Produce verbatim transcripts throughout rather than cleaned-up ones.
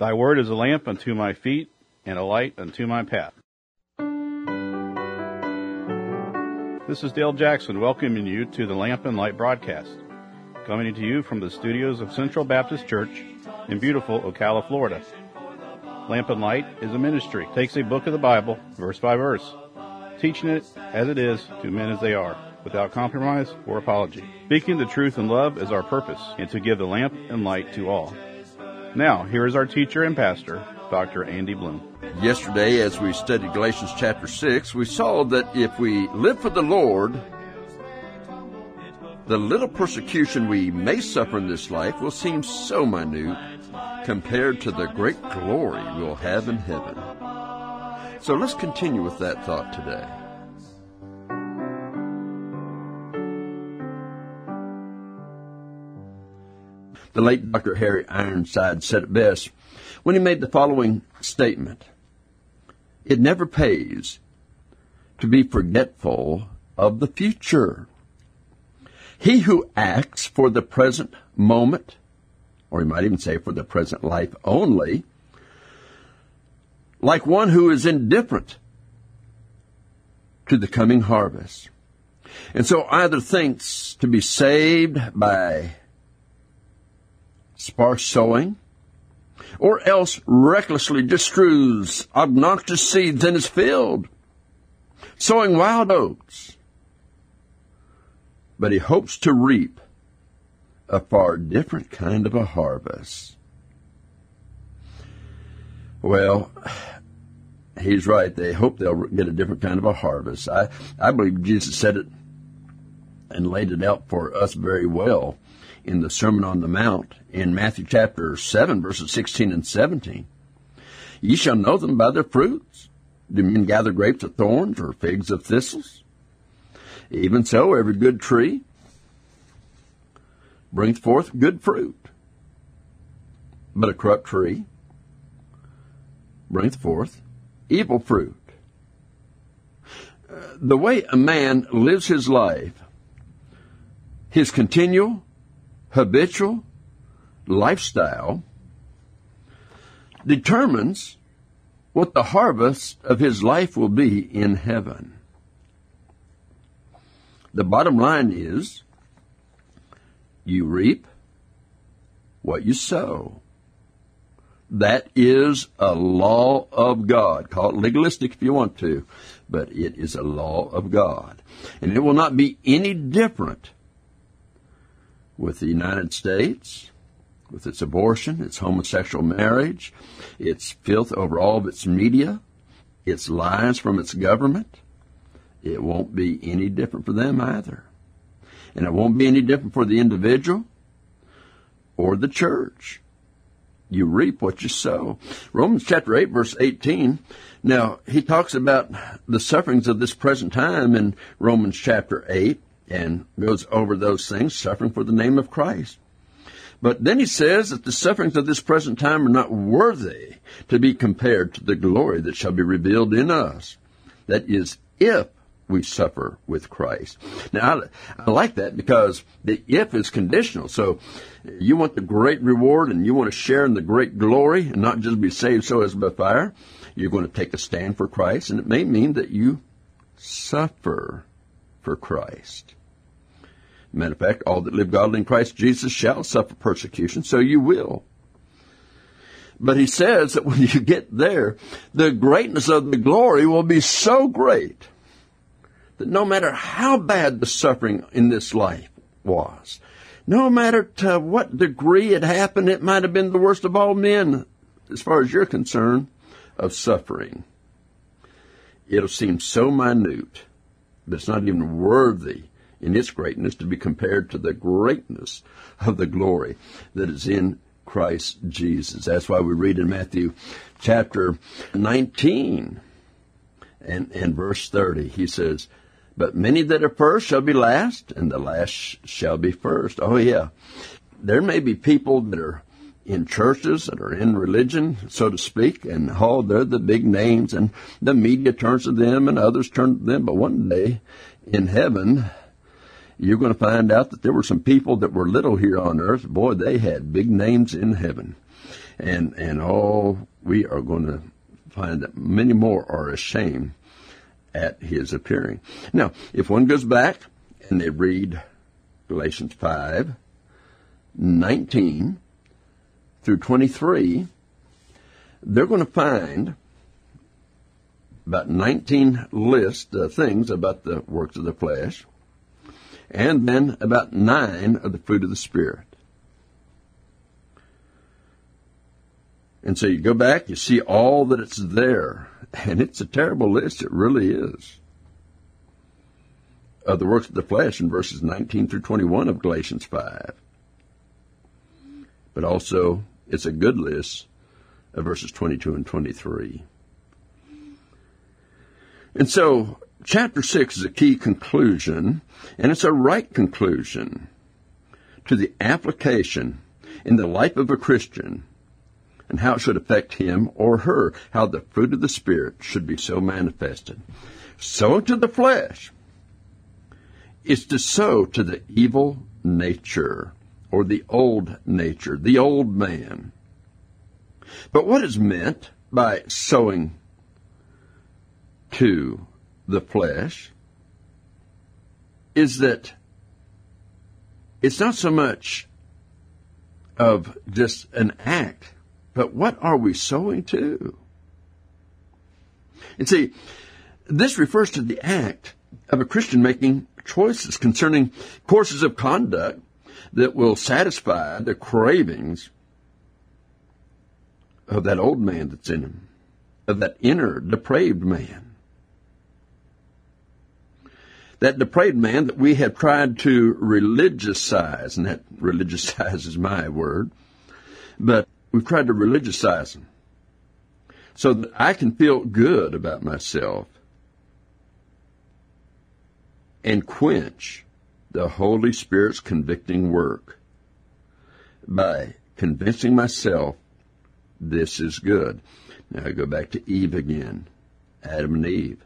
Thy word is a lamp unto my feet and a light unto my path. This is Dale Jackson welcoming you to the Lamp and Light broadcast, coming to you from the studios of Central Baptist Church in beautiful Ocala, Florida. Lamp and Light is a ministry, takes a book of the Bible, verse by verse, teaching it as it is to men as they are, without compromise or apology. Speaking the truth in love is our purpose, and to give the lamp and light to all. Now, here is our teacher and pastor, Doctor Andy Bloom. Yesterday, as we studied Galatians chapter six, we saw that if we live for the Lord, the little persecution we may suffer in this life will seem so minute compared to the great glory we'll have in heaven. So let's continue with that thought today. The late Doctor Harry Ironside said it best when he made the following statement: "It never pays to be forgetful of the future. He who acts for the present moment," or he might even say for the present life only, "like one who is indifferent to the coming harvest, and so either thinks to be saved by sparse sowing, or else recklessly just strews obnoxious seeds in his field, sowing wild oats. But he hopes to reap a far different kind of a harvest." Well, he's right. They hope they'll get a different kind of a harvest. I, I believe Jesus said it and laid it out for us very well in the Sermon on the Mount in Matthew chapter seven, verses sixteen and seventeen. "Ye shall know them by their fruits. Do men gather grapes of thorns or figs of thistles? Even so, every good tree brings forth good fruit, but a corrupt tree brings forth evil fruit." Uh, the way a man lives his life, his continual, habitual lifestyle, determines what the harvest of his life will be in heaven. The bottom line is, you reap what you sow. That is a law of God. Call it legalistic if you want to, but it is a law of God. And it will not be any different with the United States, with its abortion, its homosexual marriage, its filth over all of its media, its lies from its government. It won't be any different for them either. And it won't be any different for the individual or the church. You reap what you sow. Romans chapter eight, verse eighteen. Now, he talks about the sufferings of this present time in Romans chapter eight and goes over those things, suffering for the name of Christ. But then he says that the sufferings of this present time are not worthy to be compared to the glory that shall be revealed in us. That is, if we suffer with Christ. Now, I, I like that because the if is conditional. So you want the great reward and you want to share in the great glory and not just be saved so as by fire. You're going to take a stand for Christ, and it may mean that you suffer for Christ. Matter of fact, all that live godly in Christ Jesus shall suffer persecution, so you will. But he says that when you get there, the greatness of the glory will be so great that no matter how bad the suffering in this life was, no matter to what degree it happened, it might have been the worst of all men, as far as you're concerned, of suffering. It'll seem so minute that it's not even worthy in its greatness to be compared to the greatness of the glory that is in Christ Jesus. That's why we read in Matthew chapter nineteen and, and verse thirty, he says, "But many that are first shall be last, and the last shall be first." Oh yeah, there may be people that are in churches, that are in religion, so to speak, and oh, they're the big names, and the media turns to them, and others turn to them, but one day in heaven, you're going to find out that there were some people that were little here on earth. Boy, they had big names in heaven. And, and oh, we are going to find that many more are ashamed at his appearing. Now, if one goes back and they read Galatians five, nineteen through twenty-three, they're going to find about nineteen list uh, things about the works of the flesh, and then about nine of the fruit of the Spirit. And so you go back, you see all that it's there, and it's a terrible list. It really is. Of the works of the flesh in verses nineteen through twenty-one of Galatians five. But also, it's a good list of verses twenty-two and twenty-three. And so, chapter six is a key conclusion, and it's a right conclusion to the application in the life of a Christian and how it should affect him or her, how the fruit of the Spirit should be so manifested. Sow to the flesh is to sow to the evil nature, or the old nature, the old man. But what is meant by sowing to the flesh is that it's not so much of just an act, but what are we sowing to? And see, this refers to the act of a Christian making choices concerning courses of conduct that will satisfy the cravings of that old man that's in him, of that inner depraved man. That depraved man that we have tried to religiousize, and that religiousize is my word, but we've tried to religiousize him so that I can feel good about myself and quench the Holy Spirit's convicting work by convincing myself this is good. Now I go back to Eve again, Adam and Eve.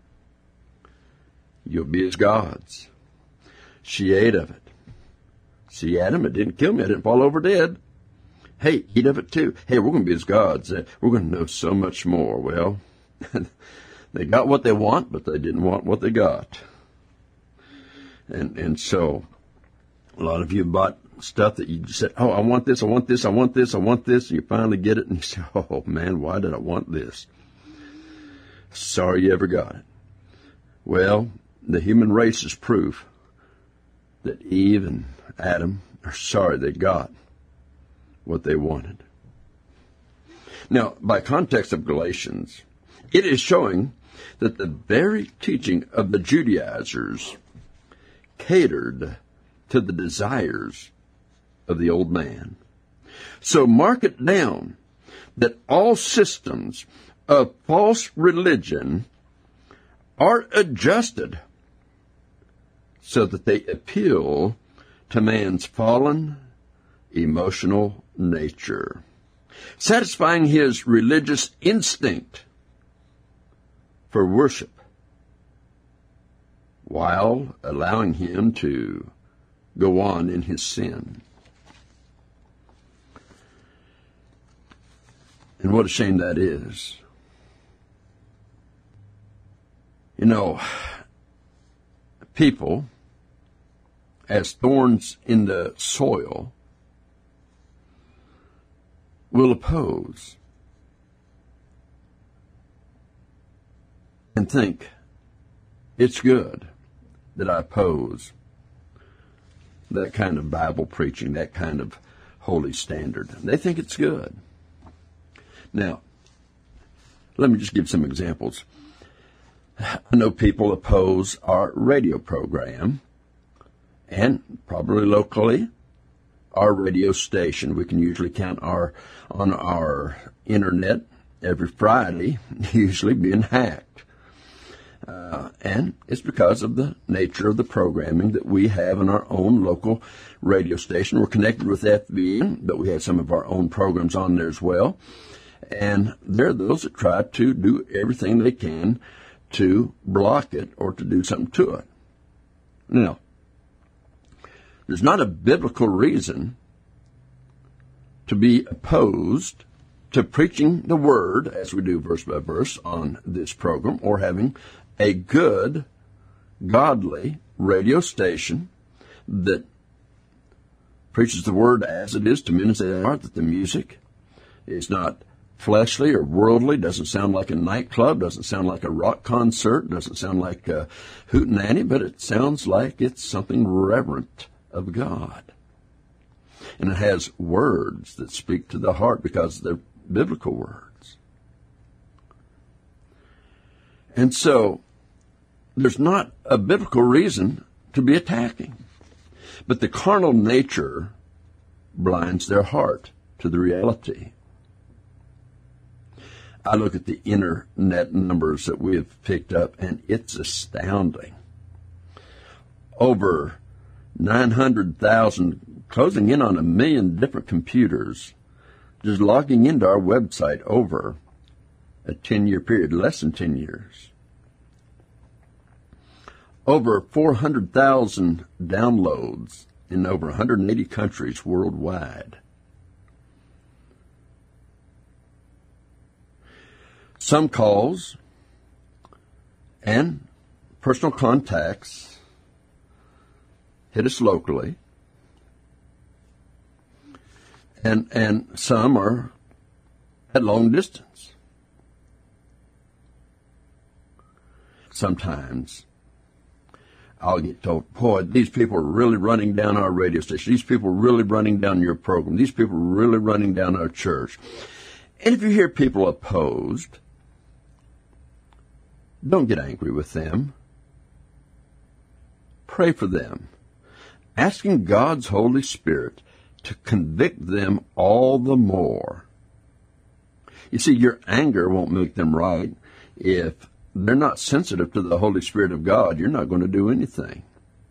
You'll be as gods. She ate of it. See, Adam, it didn't kill me. I didn't fall over dead. Hey, eat of it too. Hey, we're going to be as gods. We're going to know so much more. Well, they got what they want, but they didn't want what they got. And and so a lot of you bought stuff that you just said, oh, I want this, I want this, I want this, I want this, and you finally get it, and you say, oh, man, why did I want this? Sorry you ever got it. Well, the human race is proof that Eve and Adam are sorry they got what they wanted. Now, by context of Galatians, it is showing that the very teaching of the Judaizers catered to the desires of the old man. So mark it down that all systems of false religion are adjusted so that they appeal to man's fallen emotional nature, satisfying his religious instinct for worship, while allowing him to go on in his sin. And what a shame that is. You know, people, as thorns in the soil, will oppose and think it's good that I oppose that kind of Bible preaching, that kind of holy standard. They think it's good. Now, let me just give some examples. I know people oppose our radio program, and probably locally, our radio station. We can usually count our on our internet every Friday, usually being hacked. Uh, and it's because of the nature of the programming that we have in our own local radio station. We're connected with F B, but we have some of our own programs on there as well. And there are those that try to do everything they can to block it or to do something to it. Now, there's not a biblical reason to be opposed to preaching the Word, as we do verse by verse on this program, or having a good, godly radio station that preaches the Word as it is to men as they are, that the music is not fleshly or worldly, doesn't sound like a nightclub, doesn't sound like a rock concert, doesn't sound like a hootenanny, but it sounds like it's something reverent of God. And it has words that speak to the heart because they're biblical words. And so, there's not a biblical reason to be attacking. But the carnal nature blinds their heart to the reality. I look at the internet numbers that we have picked up, and it's astounding. Over nine hundred thousand, closing in on a million different computers, just logging into our website over a ten-year period, less than ten years. Over four hundred thousand downloads in over one hundred eighty countries worldwide. Some calls and personal contacts hit us locally, and and some are at long distance. Sometimes I'll get told, boy, these people are really running down our radio station. These people are really running down your program. These people are really running down our church. And if you hear people opposed, don't get angry with them. Pray for them, asking God's Holy Spirit to convict them all the more. You see, your anger won't make them right. If they're not sensitive to the Holy Spirit of God, you're not going to do anything.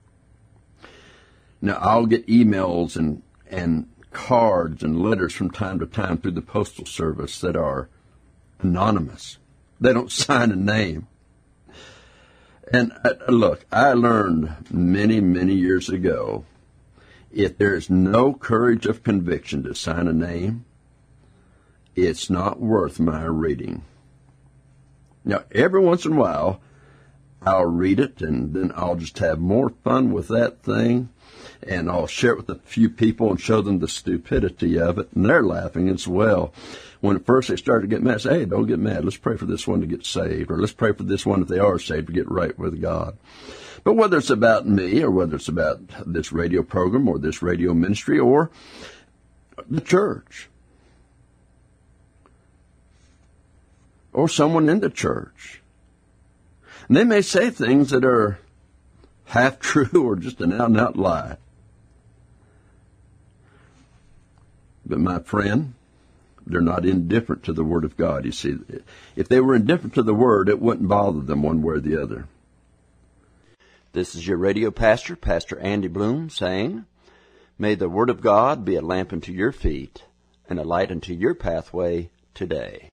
Now, I'll get emails and, and cards and letters from time to time through the Postal Service that are anonymous. They don't sign a name. And uh, look, I learned many, many years ago, if there's no courage of conviction to sign a name, it's not worth my reading. Now, every once in a while, I'll read it, and then I'll just have more fun with that thing, and I'll share it with a few people and show them the stupidity of it, and they're laughing as well. When at first they started to get mad, I say, hey, don't get mad. Let's pray for this one to get saved, or let's pray for this one, if they are saved, to get right with God. But whether it's about me, or whether it's about this radio program, or this radio ministry, or the church, or someone in the church, and they may say things that are half true or just an out-and-out lie. But my friend, they're not indifferent to the Word of God. You see, if they were indifferent to the Word, it wouldn't bother them one way or the other. This is your radio pastor, Pastor Andy Bloom, saying, may the Word of God be a lamp unto your feet and a light unto your pathway today.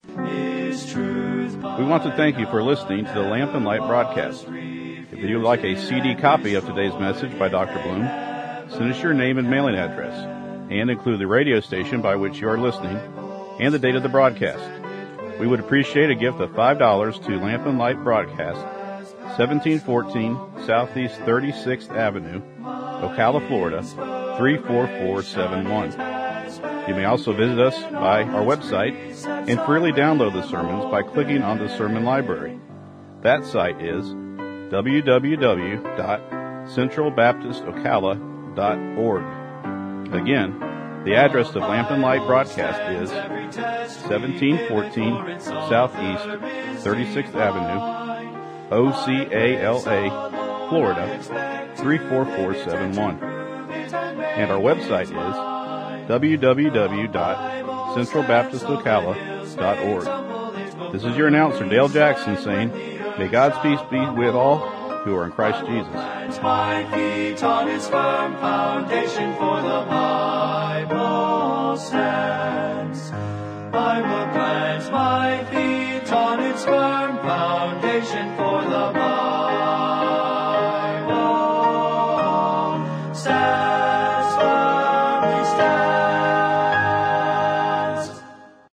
We want to thank you for listening to the Lamp and Light broadcast. If you would like a C D copy of today's message by Doctor Bloom, send us your name and mailing address, and include the radio station by which you are listening and the date of the broadcast. We would appreciate a gift of five dollars to Lamp and Light Broadcast, seventeen fourteen Southeast thirty-sixth Avenue, Ocala, Florida, three four four seven one. You may also visit us by our website and freely download the sermons by clicking on the sermon library. That site is w w w dot central baptist ocala dot org. Again, the address of Lamp and Light Broadcast is seventeen fourteen Southeast thirty-sixth Avenue, O C A L A, Florida, three four four seven one. And our website is w w w dot central baptist ocala dot org. This is your announcer, Dale Jackson, saying, may God's peace be with all who are in Christ Jesus. My feet on his firm foundation, for the Bible stands. I will plant my feet on its firm foundation,